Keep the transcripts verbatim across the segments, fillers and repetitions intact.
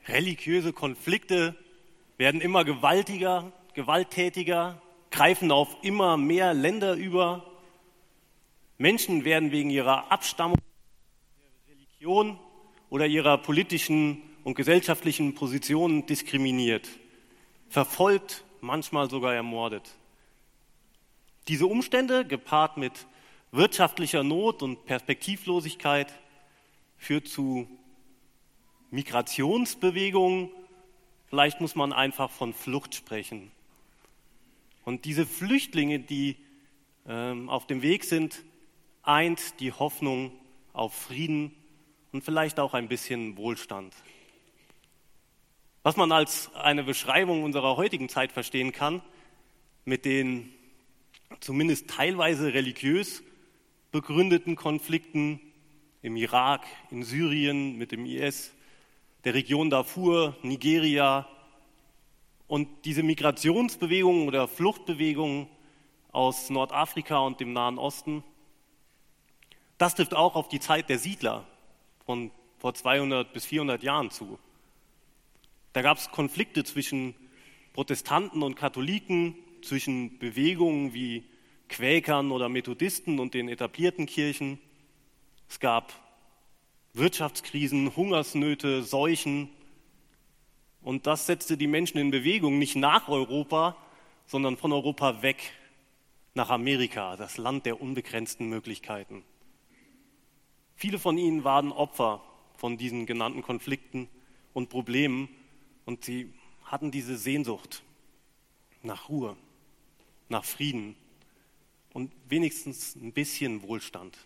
Religiöse Konflikte werden immer gewaltiger, gewalttätiger, greifen auf immer mehr Länder über. Menschen werden wegen ihrer Abstammung, ihrer Religion oder ihrer politischen und gesellschaftlichen Positionen diskriminiert, verfolgt, manchmal sogar ermordet. Diese Umstände, gepaart mit wirtschaftlicher Not und Perspektivlosigkeit, führt zu Migrationsbewegungen. Vielleicht muss man einfach von Flucht sprechen. Und diese Flüchtlinge, die ähm, auf dem Weg sind, eint die Hoffnung auf Frieden und vielleicht auch ein bisschen Wohlstand. Was man als eine Beschreibung unserer heutigen Zeit verstehen kann, mit den zumindest teilweise religiös begründeten Konflikten im Irak, in Syrien mit dem I S, der Region Darfur, Nigeria und diese Migrationsbewegungen oder Fluchtbewegungen aus Nordafrika und dem Nahen Osten. Das trifft auch auf die Zeit der Siedler von vor zweihundert bis vierhundert Jahren zu. Da gab es Konflikte zwischen Protestanten und Katholiken, zwischen Bewegungen wie Quäkern oder Methodisten und den etablierten Kirchen. Es gab Wirtschaftskrisen, Hungersnöte, Seuchen. Und das setzte die Menschen in Bewegung, nicht nach Europa, sondern von Europa weg, nach Amerika, das Land der unbegrenzten Möglichkeiten. Viele von ihnen waren Opfer von diesen genannten Konflikten und Problemen und sie hatten diese Sehnsucht nach Ruhe, nach Frieden und wenigstens ein bisschen Wohlstand.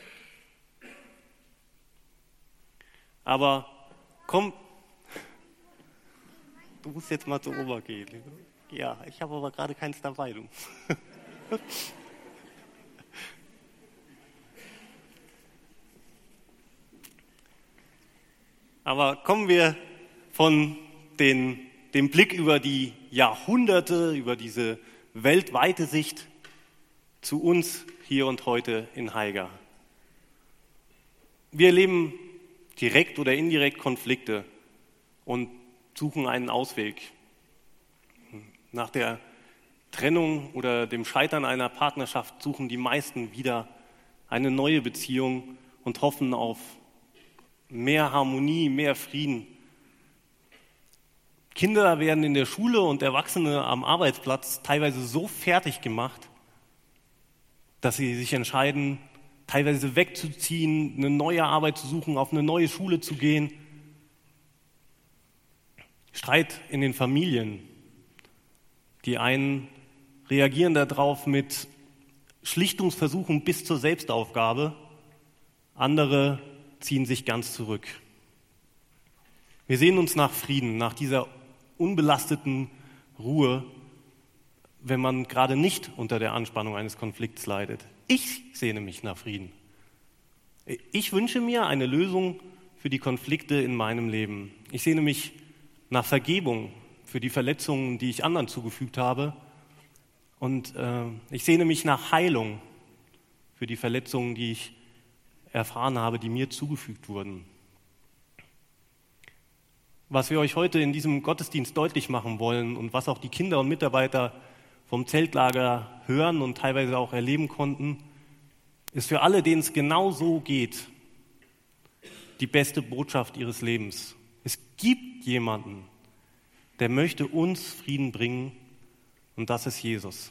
Aber komm, du musst jetzt mal zur Oma gehen. Ja, ich habe aber gerade keins dabei. Du. Aber kommen wir von den, dem Blick über die Jahrhunderte, über diese weltweite Sicht zu uns hier und heute in Haiger. Wir erleben direkt oder indirekt Konflikte und suchen einen Ausweg. Nach der Trennung oder dem Scheitern einer Partnerschaft suchen die meisten wieder eine neue Beziehung und hoffen auf mehr Harmonie, mehr Frieden. Kinder werden in der Schule und Erwachsene am Arbeitsplatz teilweise so fertig gemacht, dass sie sich entscheiden, teilweise wegzuziehen, eine neue Arbeit zu suchen, auf eine neue Schule zu gehen. Streit in den Familien. Die einen reagieren darauf mit Schlichtungsversuchen bis zur Selbstaufgabe. Andere ziehen sich ganz zurück. Wir sehen uns nach Frieden, nach dieser unbelasteten Ruhe, wenn man gerade nicht unter der Anspannung eines Konflikts leidet. Ich sehne mich nach Frieden. Ich wünsche mir eine Lösung für die Konflikte in meinem Leben. Ich sehne mich nach Vergebung für die Verletzungen, die ich anderen zugefügt habe. Und äh, ich sehne mich nach Heilung für die Verletzungen, die ich erfahren habe, die mir zugefügt wurden. Was wir euch heute in diesem Gottesdienst deutlich machen wollen und was auch die Kinder und Mitarbeiter vom Zeltlager hören und teilweise auch erleben konnten, ist für alle, denen es genau so geht, die beste Botschaft ihres Lebens. Es gibt jemanden, der möchte uns Frieden bringen, und das ist Jesus.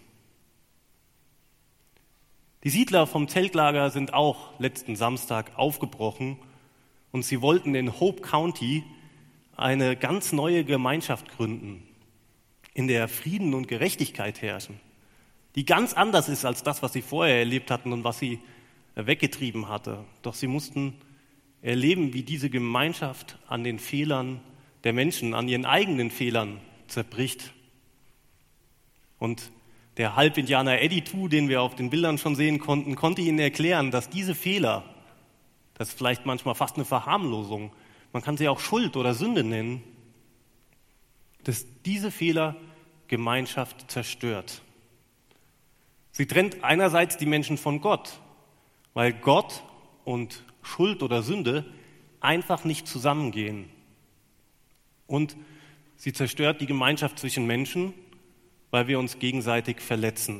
Die Siedler vom Zeltlager sind auch letzten Samstag aufgebrochen und sie wollten in Hope County eine ganz neue Gemeinschaft gründen, in der Frieden und Gerechtigkeit herrschen, die ganz anders ist als das, was sie vorher erlebt hatten und was sie weggetrieben hatte. Doch sie mussten erleben, wie diese Gemeinschaft an den Fehlern der Menschen, an ihren eigenen Fehlern zerbricht. Und der Halbindianer Editu, den wir auf den Bildern schon sehen konnten, konnte ihnen erklären, dass diese Fehler, das ist vielleicht manchmal fast eine Verharmlosung, man kann sie auch Schuld oder Sünde nennen, dass diese Fehler Gemeinschaft zerstört. Sie trennt einerseits die Menschen von Gott, weil Gott und Schuld oder Sünde einfach nicht zusammengehen. Und sie zerstört die Gemeinschaft zwischen Menschen, weil wir uns gegenseitig verletzen.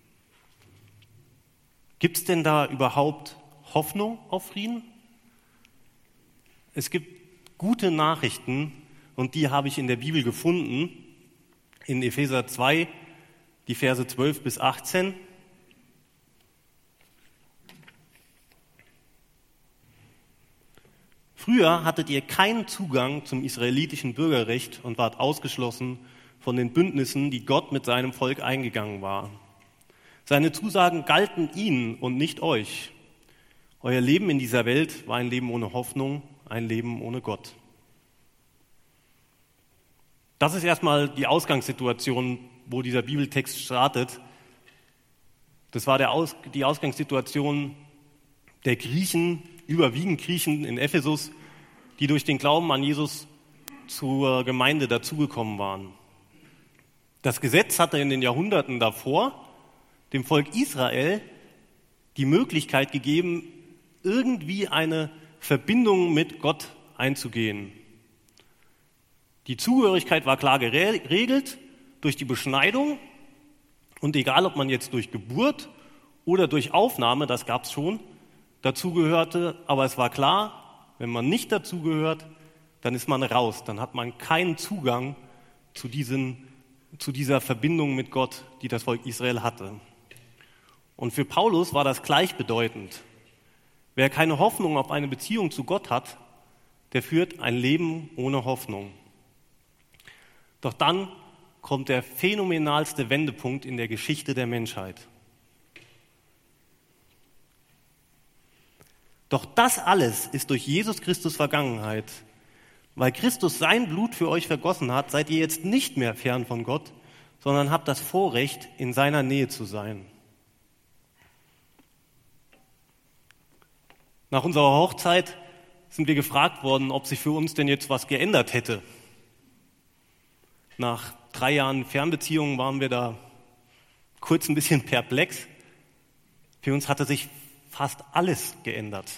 Gibt es denn da überhaupt Hoffnung auf Frieden? Es gibt gute Nachrichten und die habe ich in der Bibel gefunden, in Epheser zwei, die Verse zwölf bis achtzehn. Früher hattet ihr keinen Zugang zum israelitischen Bürgerrecht und wart ausgeschlossen von den Bündnissen, die Gott mit seinem Volk eingegangen war. Seine Zusagen galten ihnen und nicht euch. Euer Leben in dieser Welt war ein Leben ohne Hoffnung, ein Leben ohne Gott. Das ist erstmal die Ausgangssituation, wo dieser Bibeltext startet. Das war der Aus, die Ausgangssituation der Griechen, überwiegend Griechen in Ephesus, die durch den Glauben an Jesus zur Gemeinde dazugekommen waren. Das Gesetz hatte in den Jahrhunderten davor dem Volk Israel die Möglichkeit gegeben, irgendwie eine Verbindung mit Gott einzugehen. Die Zugehörigkeit war klar geregelt durch die Beschneidung und egal, ob man jetzt durch Geburt oder durch Aufnahme, das gab es schon, dazugehörte, aber es war klar, wenn man nicht dazugehört, dann ist man raus, dann hat man keinen Zugang zu, diesen, zu dieser Verbindung mit Gott, die das Volk Israel hatte. Und für Paulus war das gleichbedeutend. Wer keine Hoffnung auf eine Beziehung zu Gott hat, der führt ein Leben ohne Hoffnung. Doch dann kommt der phänomenalste Wendepunkt in der Geschichte der Menschheit. Doch das alles ist durch Jesus Christus Vergangenheit. Weil Christus sein Blut für euch vergossen hat, seid ihr jetzt nicht mehr fern von Gott, sondern habt das Vorrecht, in seiner Nähe zu sein. Nach unserer Hochzeit sind wir gefragt worden, ob sich für uns denn jetzt was geändert hätte. Nach drei Jahren Fernbeziehungen waren wir da kurz ein bisschen perplex. Für uns hatte sich fast alles geändert.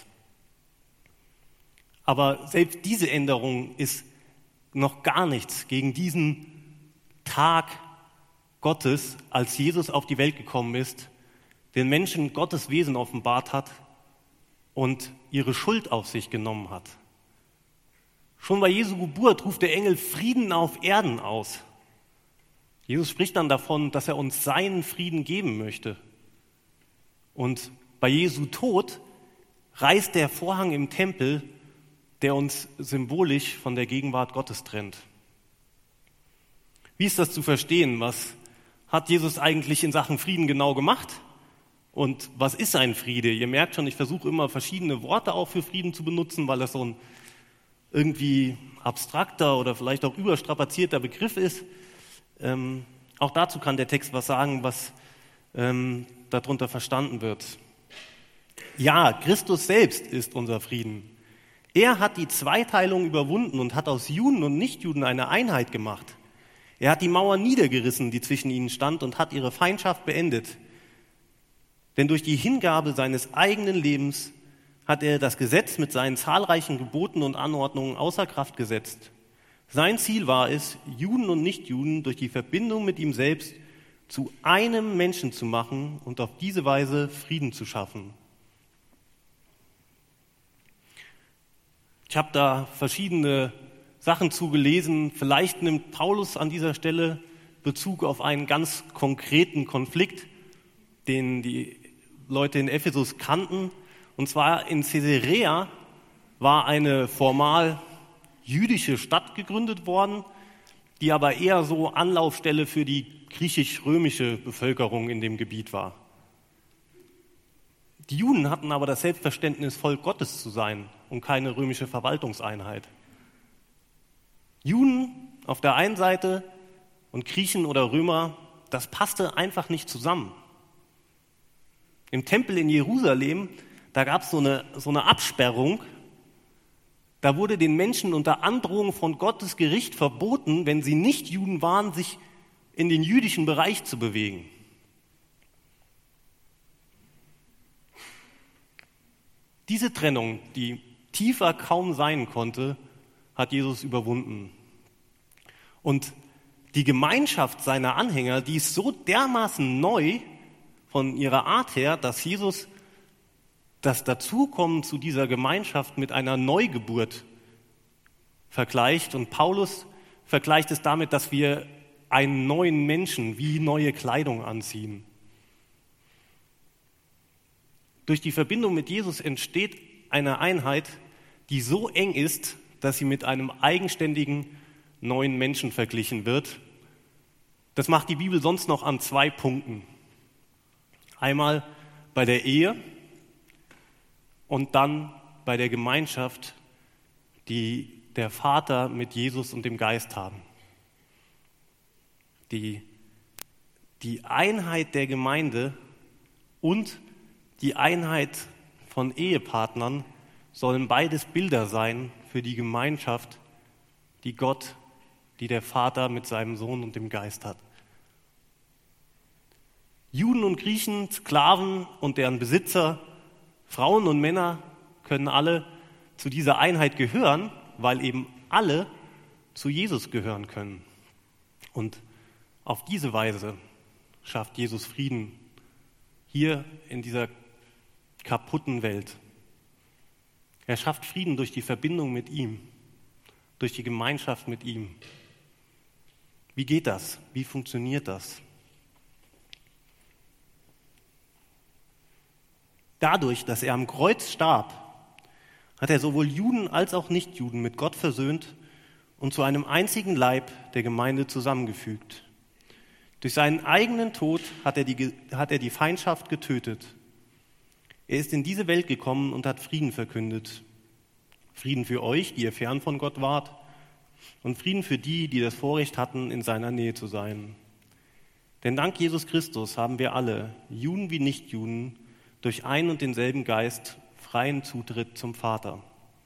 Aber selbst diese Änderung ist noch gar nichts gegen diesen Tag Gottes, als Jesus auf die Welt gekommen ist, den Menschen Gottes Wesen offenbart hat und ihre Schuld auf sich genommen hat. Schon bei Jesu Geburt ruft der Engel Frieden auf Erden aus. Jesus spricht dann davon, dass er uns seinen Frieden geben möchte. Und bei Jesu Tod reißt der Vorhang im Tempel, der uns symbolisch von der Gegenwart Gottes trennt. Wie ist das zu verstehen? Was hat Jesus eigentlich in Sachen Frieden genau gemacht? Und was ist ein Friede? Ihr merkt schon, ich versuche immer verschiedene Worte auch für Frieden zu benutzen, weil das so ein irgendwie abstrakter oder vielleicht auch überstrapazierter Begriff ist. Ähm, auch dazu kann der Text was sagen, was ähm, darunter verstanden wird. Ja, Christus selbst ist unser Frieden. Er hat die Zweiteilung überwunden und hat aus Juden und Nichtjuden eine Einheit gemacht. Er hat die Mauer niedergerissen, die zwischen ihnen stand, und hat ihre Feindschaft beendet. Denn durch die Hingabe seines eigenen Lebens hat er das Gesetz mit seinen zahlreichen Geboten und Anordnungen außer Kraft gesetzt. Sein Ziel war es, Juden und Nichtjuden durch die Verbindung mit ihm selbst zu einem Menschen zu machen und auf diese Weise Frieden zu schaffen. Ich habe da verschiedene Sachen zugelesen. Vielleicht nimmt Paulus an dieser Stelle Bezug auf einen ganz konkreten Konflikt, den die Leute in Ephesus kannten. Und zwar in Caesarea war eine formal jüdische Stadt gegründet worden, die aber eher so Anlaufstelle für die griechisch-römische Bevölkerung in dem Gebiet war. Die Juden hatten aber das Selbstverständnis, Volk Gottes zu sein und keine römische Verwaltungseinheit. Juden auf der einen Seite und Griechen oder Römer, das passte einfach nicht zusammen. Im Tempel in Jerusalem, da gab es so eine, so eine Absperrung. Da wurde den Menschen unter Androhung von Gottes Gericht verboten, wenn sie nicht Juden waren, sich in den jüdischen Bereich zu bewegen. Diese Trennung, die tiefer kaum sein konnte, hat Jesus überwunden. Und die Gemeinschaft seiner Anhänger, die ist so dermaßen neu von ihrer Art her, dass Jesus das Dazukommen zu dieser Gemeinschaft mit einer Neugeburt vergleicht. Und Paulus vergleicht es damit, dass wir einen neuen Menschen wie neue Kleidung anziehen. Durch die Verbindung mit Jesus entsteht eine Einheit, die so eng ist, dass sie mit einem eigenständigen neuen Menschen verglichen wird. Das macht die Bibel sonst noch an zwei Punkten. Einmal bei der Ehe und dann bei der Gemeinschaft, die der Vater mit Jesus und dem Geist haben. Die, die Einheit der Gemeinde und die Einheit von Ehepartnern sollen beides Bilder sein für die Gemeinschaft, die Gott, die der Vater mit seinem Sohn und dem Geist hat. Juden und Griechen, Sklaven und deren Besitzer, Frauen und Männer können alle zu dieser Einheit gehören, weil eben alle zu Jesus gehören können. Und auf diese Weise schafft Jesus Frieden hier in dieser kaputten Welt. Er schafft Frieden durch die Verbindung mit ihm, durch die Gemeinschaft mit ihm. Wie geht das? Wie funktioniert das? Dadurch, dass er am Kreuz starb, hat er sowohl Juden als auch Nichtjuden mit Gott versöhnt und zu einem einzigen Leib der Gemeinde zusammengefügt. Durch seinen eigenen Tod hat er die, hat er die Feindschaft getötet. Er ist in diese Welt gekommen und hat Frieden verkündet. Frieden für euch, die ihr fern von Gott wart, und Frieden für die, die das Vorrecht hatten, in seiner Nähe zu sein. Denn dank Jesus Christus haben wir alle, Juden wie Nichtjuden, durch einen und denselben Geist freien Zutritt zum Vater.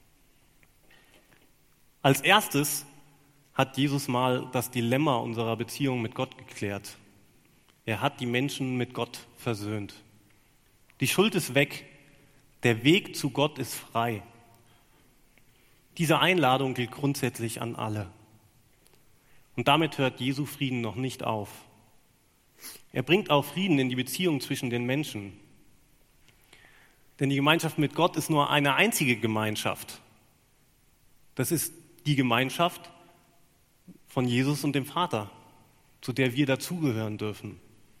Als erstes hat Jesus mal das Dilemma unserer Beziehung mit Gott geklärt. Er hat die Menschen mit Gott versöhnt. Die Schuld ist weg, der Weg zu Gott ist frei. Diese Einladung gilt grundsätzlich an alle. Und damit hört Jesu Frieden noch nicht auf. Er bringt auch Frieden in die Beziehung zwischen den Menschen. Denn die Gemeinschaft mit Gott ist nur eine einzige Gemeinschaft. Das ist die Gemeinschaft von Jesus und dem Vater, zu der wir dazugehören dürfen.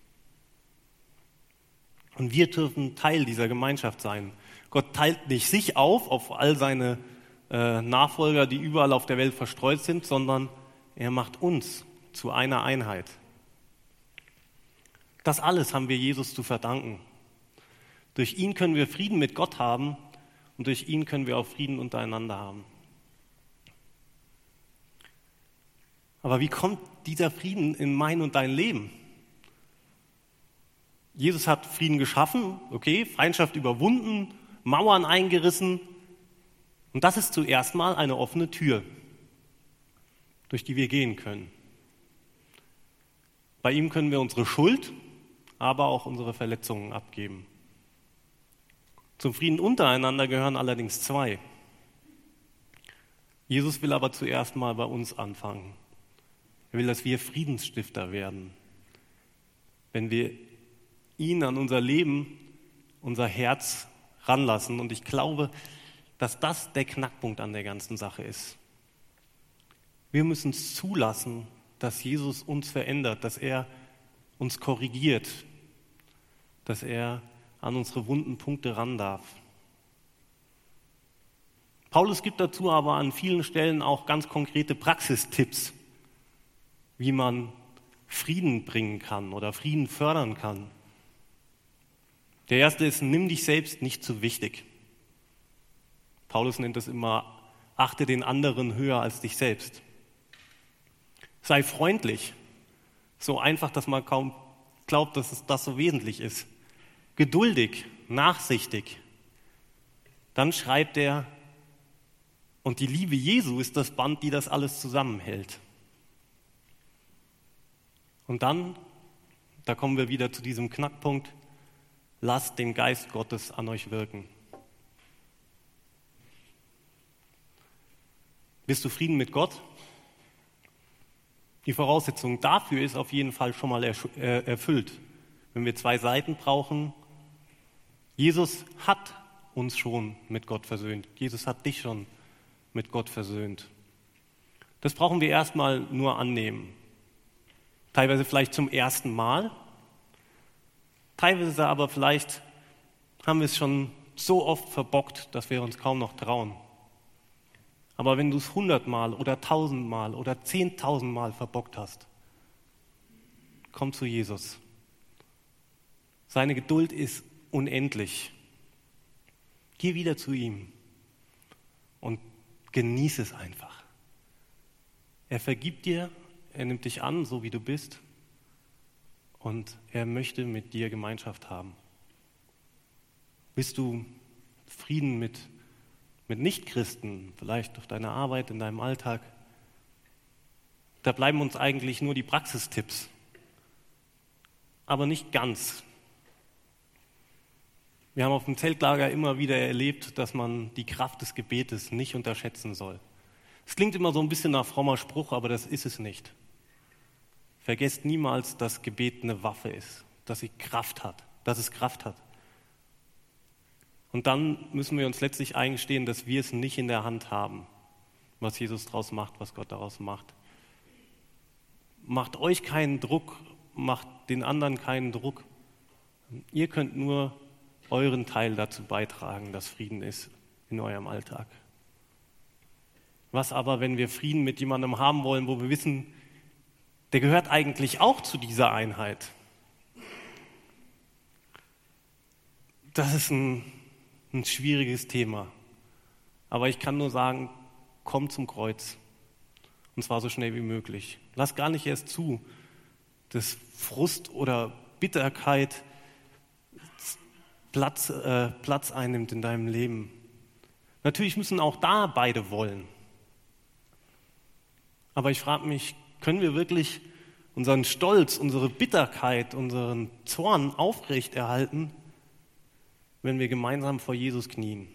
Und wir dürfen Teil dieser Gemeinschaft sein. Gott teilt nicht sich auf auf all seine äh, Nachfolger, die überall auf der Welt verstreut sind, sondern er macht uns zu einer Einheit. Das alles haben wir Jesus zu verdanken. Durch ihn können wir Frieden mit Gott haben und durch ihn können wir auch Frieden untereinander haben. Aber wie kommt dieser Frieden in mein und dein Leben? Jesus hat Frieden geschaffen, okay, Feindschaft überwunden, Mauern eingerissen. Und das ist zuerst mal eine offene Tür, durch die wir gehen können. Bei ihm können wir unsere Schuld, aber auch unsere Verletzungen abgeben. Zum Frieden untereinander gehören allerdings zwei. Jesus will aber zuerst mal bei uns anfangen. Er will, dass wir Friedensstifter werden. Wenn wir ihn an unser Leben, unser Herz ranlassen. Und ich glaube, dass das der Knackpunkt an der ganzen Sache ist. Wir müssen es zulassen, dass Jesus uns verändert, dass er uns korrigiert, dass er an unsere wunden Punkte ran darf. Paulus gibt dazu aber an vielen Stellen auch ganz konkrete Praxistipps, wie man Frieden bringen kann oder Frieden fördern kann. Der erste ist, nimm dich selbst nicht zu wichtig. Paulus nennt es immer, achte den anderen höher als dich selbst. Sei freundlich, so einfach, dass man kaum glaubt, dass es das so wesentlich ist. Geduldig, nachsichtig. Dann schreibt er, und die Liebe Jesu ist das Band, die das alles zusammenhält. Und dann, da kommen wir wieder zu diesem Knackpunkt, lasst den Geist Gottes an euch wirken. Bist du Frieden mit Gott? Die Voraussetzung dafür ist auf jeden Fall schon mal erfüllt. Wenn wir zwei Seiten brauchen, Jesus hat uns schon mit Gott versöhnt. Jesus hat dich schon mit Gott versöhnt. Das brauchen wir erstmal nur annehmen. Teilweise vielleicht zum ersten Mal, teilweise aber vielleicht haben wir es schon so oft verbockt, dass wir uns kaum noch trauen. Aber wenn du es hundertmal oder tausendmal oder zehntausendmal verbockt hast, komm zu Jesus. Seine Geduld ist unendlich. Geh wieder zu ihm und genieße es einfach. Er vergibt dir, er nimmt dich an, so wie du bist, und er möchte mit dir Gemeinschaft haben. Bist du Frieden mit, mit Nichtchristen, vielleicht auf deiner Arbeit, in deinem Alltag? Da bleiben uns eigentlich nur die Praxistipps, aber nicht ganz. Wir haben auf dem Zeltlager immer wieder erlebt, dass man die Kraft des Gebetes nicht unterschätzen soll. Es klingt immer so ein bisschen nach frommer Spruch, aber das ist es nicht. Vergesst niemals, dass Gebet eine Waffe ist, dass sie Kraft hat, dass es Kraft hat. Und dann müssen wir uns letztlich eingestehen, dass wir es nicht in der Hand haben, was Jesus daraus macht, was Gott daraus macht. Macht euch keinen Druck, macht den anderen keinen Druck. Ihr könnt nur euren Teil dazu beitragen, dass Frieden ist in eurem Alltag. Was aber, wenn wir Frieden mit jemandem haben wollen, wo wir wissen, der gehört eigentlich auch zu dieser Einheit? Das ist ein, ein schwieriges Thema. Aber ich kann nur sagen, komm zum Kreuz. Und zwar so schnell wie möglich. Lass gar nicht erst zu, dass Frust oder Bitterkeit Platz, äh, Platz einnimmt in deinem Leben. Natürlich müssen auch da beide wollen. Aber ich frage mich, können wir wirklich unseren Stolz, unsere Bitterkeit, unseren Zorn aufrechterhalten, wenn wir gemeinsam vor Jesus knien?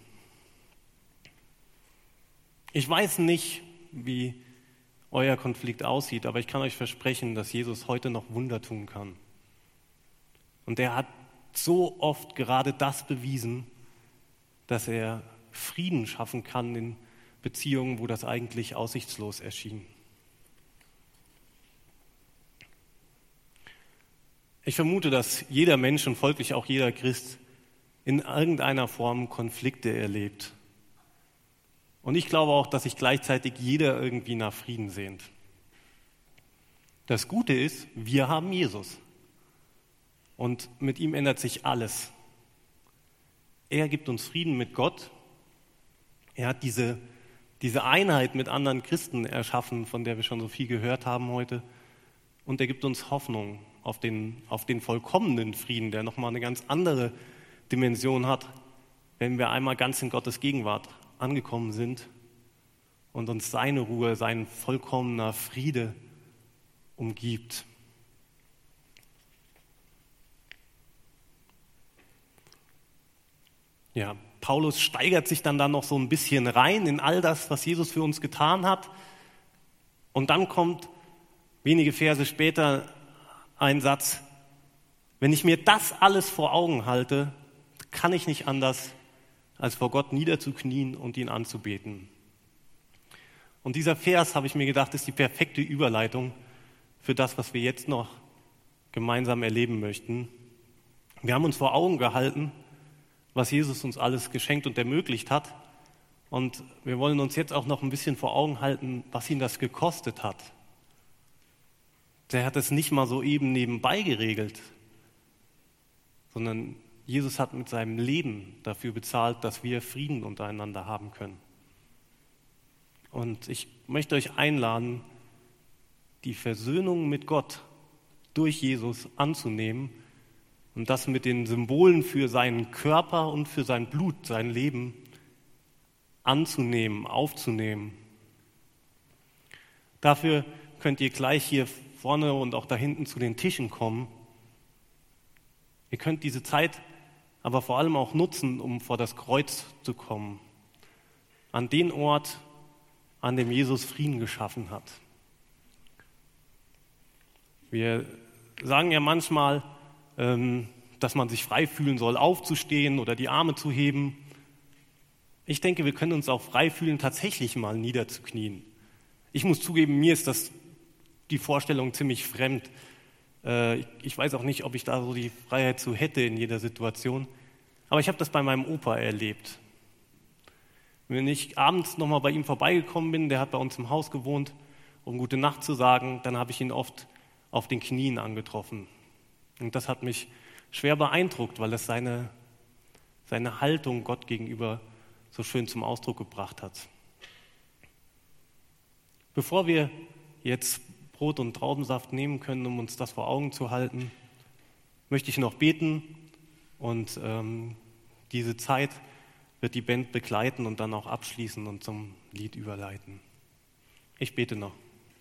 Ich weiß nicht, wie euer Konflikt aussieht, aber ich kann euch versprechen, dass Jesus heute noch Wunder tun kann. Und er hat so oft gerade das bewiesen, dass er Frieden schaffen kann in Beziehungen, wo das eigentlich aussichtslos erschien. Ich vermute, dass jeder Mensch und folglich auch jeder Christ in irgendeiner Form Konflikte erlebt. Und ich glaube auch, dass sich gleichzeitig jeder irgendwie nach Frieden sehnt. Das Gute ist, wir haben Jesus. Und mit ihm ändert sich alles. Er gibt uns Frieden mit Gott. Er hat diese, diese Einheit mit anderen Christen erschaffen, von der wir schon so viel gehört haben heute. Und er gibt uns Hoffnung auf den, auf den vollkommenen Frieden, der nochmal eine ganz andere Dimension hat, wenn wir einmal ganz in Gottes Gegenwart angekommen sind und uns seine Ruhe, sein vollkommener Friede umgibt. Ja, Paulus steigert sich dann da noch so ein bisschen rein in all das, was Jesus für uns getan hat. Und dann kommt wenige Verse später ein Satz: Wenn ich mir das alles vor Augen halte, kann ich nicht anders, als vor Gott niederzuknien und ihn anzubeten. Und dieser Vers, habe ich mir gedacht, ist die perfekte Überleitung für das, was wir jetzt noch gemeinsam erleben möchten. Wir haben uns vor Augen gehalten, was Jesus uns alles geschenkt und ermöglicht hat. Und wir wollen uns jetzt auch noch ein bisschen vor Augen halten, was ihn das gekostet hat. Der hat es nicht mal so eben nebenbei geregelt, sondern Jesus hat mit seinem Leben dafür bezahlt, dass wir Frieden untereinander haben können. Und ich möchte euch einladen, die Versöhnung mit Gott durch Jesus anzunehmen und das mit den Symbolen für seinen Körper und für sein Blut, sein Leben anzunehmen, aufzunehmen. Dafür könnt ihr gleich hier vorne und auch da hinten zu den Tischen kommen. Ihr könnt diese Zeit aber vor allem auch nutzen, um vor das Kreuz zu kommen, an den Ort, an dem Jesus Frieden geschaffen hat. Wir sagen ja manchmal, ähm, dass man sich frei fühlen soll, aufzustehen oder die Arme zu heben. Ich denke, wir können uns auch frei fühlen, tatsächlich mal niederzuknien. Ich muss zugeben, mir ist das die Vorstellung ziemlich fremd. Äh, ich weiß auch nicht, ob ich da so die Freiheit zu hätte in jeder Situation. Aber ich habe das bei meinem Opa erlebt. Wenn ich abends nochmal bei ihm vorbeigekommen bin, der hat bei uns im Haus gewohnt, um gute Nacht zu sagen, dann habe ich ihn oft auf den Knien angetroffen. Und das hat mich schwer beeindruckt, weil es seine, seine Haltung Gott gegenüber so schön zum Ausdruck gebracht hat. Bevor wir jetzt Brot und Traubensaft nehmen können, um uns das vor Augen zu halten, möchte ich noch beten und ähm, diese Zeit wird die Band begleiten und dann auch abschließen und zum Lied überleiten. Ich bete noch.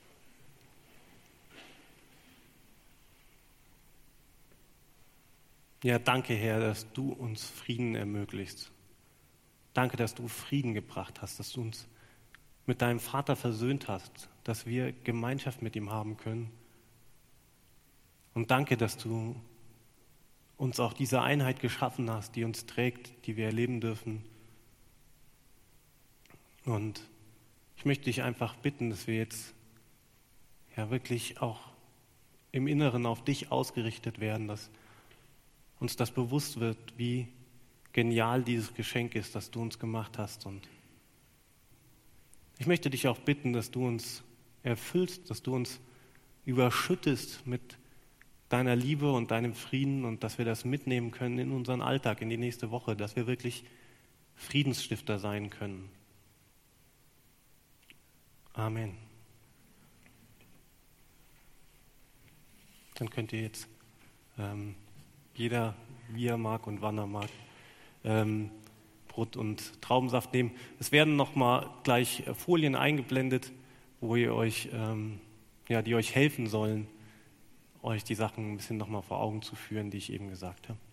Ja, danke, Herr, dass du uns Frieden ermöglichst. Danke, dass du Frieden gebracht hast, dass du uns mit deinem Vater versöhnt hast, dass wir Gemeinschaft mit ihm haben können. Und danke, dass du uns auch diese Einheit geschaffen hast, die uns trägt, die wir erleben dürfen. Und ich möchte dich einfach bitten, dass wir jetzt ja wirklich auch im Inneren auf dich ausgerichtet werden, dass uns das bewusst wird, wie genial dieses Geschenk ist, das du uns gemacht hast. Und ich möchte dich auch bitten, dass du uns erfüllst, dass du uns überschüttest mit deiner Liebe und deinem Frieden und dass wir das mitnehmen können in unseren Alltag, in die nächste Woche, dass wir wirklich Friedensstifter sein können. Amen. Dann könnt ihr jetzt ähm, jeder, wie er mag und wann er mag, ähm, Brot und Traubensaft nehmen. Es werden nochmal gleich Folien eingeblendet, wo ihr euch, ähm, ja, die euch helfen sollen, euch die Sachen ein bisschen nochmal vor Augen zu führen, die ich eben gesagt habe.